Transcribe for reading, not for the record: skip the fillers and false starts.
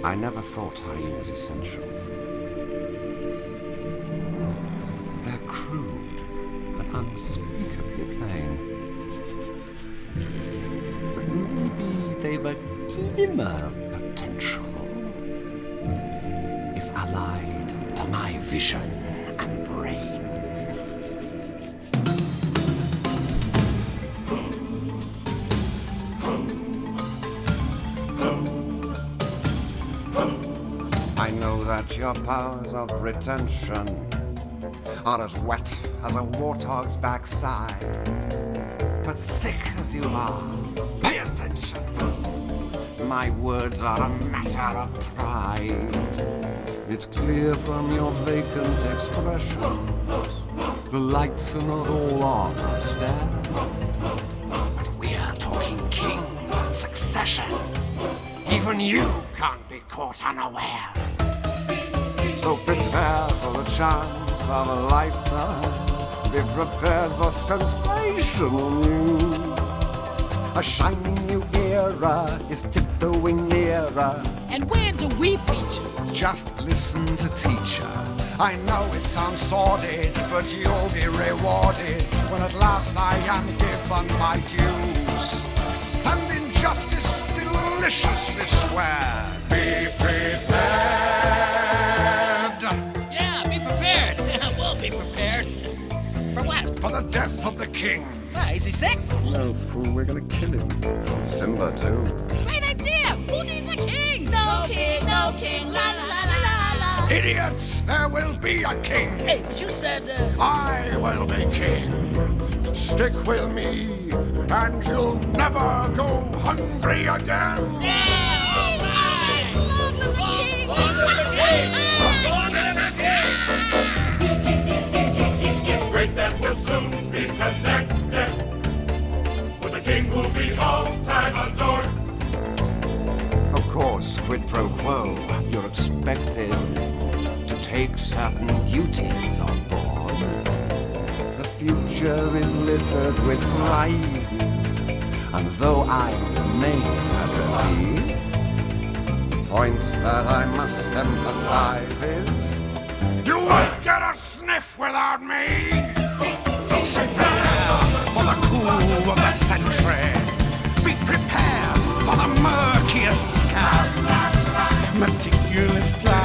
I never thought hyenas essential. They're crude and unspeakably plain. But maybe they've a glimmer of potential if allied to my vision and brain. I know that your powers of retention are as wet as a warthog's backside. But thick as you are, pay attention. My words are a matter of pride. It's clear from your vacant expression the lights are not all on upstairs. But we're talking kings and successions. Even you can't be caught unawares. So prepare for the chance of a lifetime. Be prepared for sensational news. A shining new era is tiptoeing nearer. And where do we feature? Just listen to teacher. I know it sounds sordid, but you'll be rewarded when at last I am given my dues. And injustice deliciously swear. Be prepared. Yeah, be prepared. We'll be prepared. For what? For the death of the king. Why, is he sick? No, fool, we're gonna kill him. And Simba, too. Great idea! Who needs a king? No king, la la la la la. Idiots, there will be a king. Hey, but you said, I will be king. Stick with me, and you'll never go hungry again. All right, long live the king! Long live the king! Long live the king! It's great that we'll soon be connected with a king who'll be all time adored. Of course, quid pro quo, you're expected to take certain duties on board. The future is littered with prizes, and though I remain at the sea, the point that I must emphasize is you won't get a sniff without me. So prepare for the coup of the century. Be prepared for the murkiest scam. Meticulous plan.